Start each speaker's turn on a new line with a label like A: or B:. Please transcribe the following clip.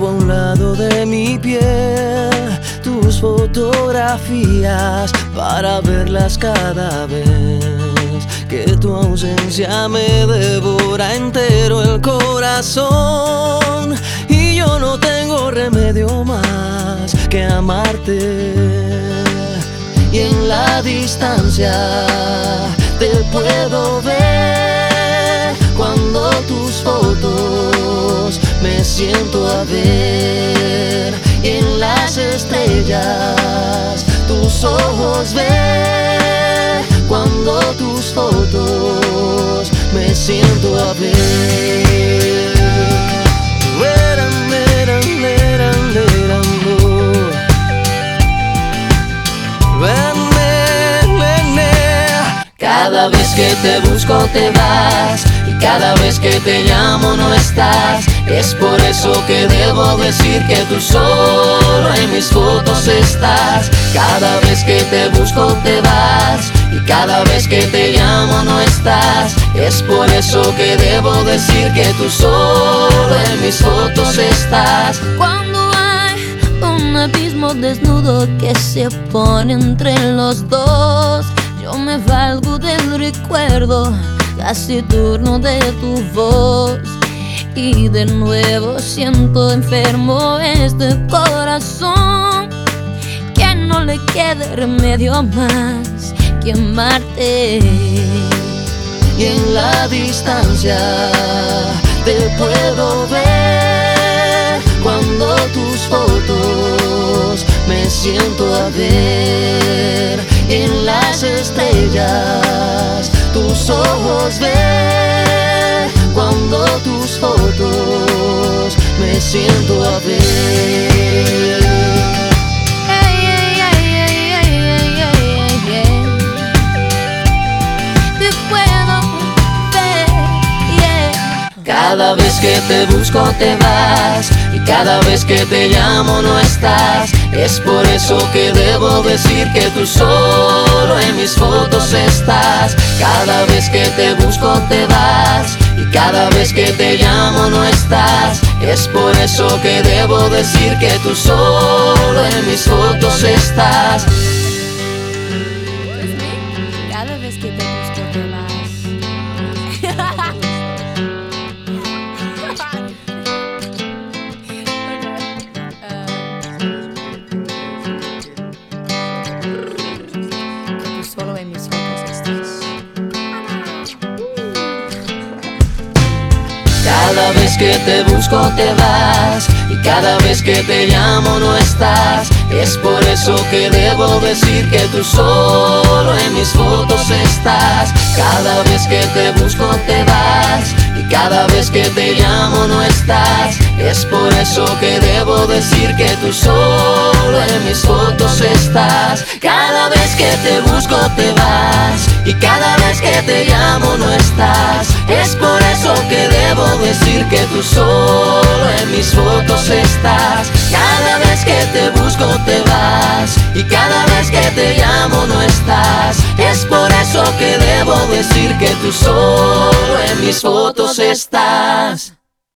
A: Llevo a un lado de mi piel tus fotografías para verlas cada vez que tu ausencia me devora entero el corazón. Y yo no tengo remedio más que amarte. Y en la distancia te puedo ver cuando tus fotos me siento a ver. Y en las estrellas tus ojos ver cuando tus fotos me siento a ver. Cada vez que te busco te vas, y cada vez que te llamo no estás. Es por eso que debo decir que tú solo en mis fotos estás. Cada vez que te busco te vas, y cada vez que te llamo no estás. Es por eso que debo decir que tú solo en mis fotos estás.
B: Cuando hay un abismo desnudo que se pone entre los dos, yo me valgo del recuerdo taciturno de tu voz. Y de nuevo siento enfermo este corazón, que no le quede remedio más que amarte.
A: Y en la distancia te puedo ver cuando tus fotos me siento a ver. En las estrellas tus ojos ver cuando tus fotos me siento a ver.
B: Te puedo ver,
A: Cada vez que te busco te vas, y cada vez que te llamo no estás. Es por eso que debo decir que tú solo en mis fotos estás. Cada vez que te busco te vas, y cada vez que te llamo no estás. Es por eso que debo decir que tú solo en mis fotos estás.
B: cada vez que te busco te vas. Solo en mis fotos estás.
A: Cada vez que te busco te vas, y cada vez que te llamo no estás. Es por eso que debo decir que tú solo en mis fotos estás. Cada vez que te busco te vas, y cada vez que te llamo no estás. Es por eso que debo decir que tú solo en mis fotos estás. Cada vez que te busco te vas, y cada vez que te llamo no estás. Es por eso que debo decir que tú solo en mis fotos estás. Cada vez que te busco te vas, y cada vez que te llamo no estás. Es por eso que debo decir que tú solo en mis fotos estás.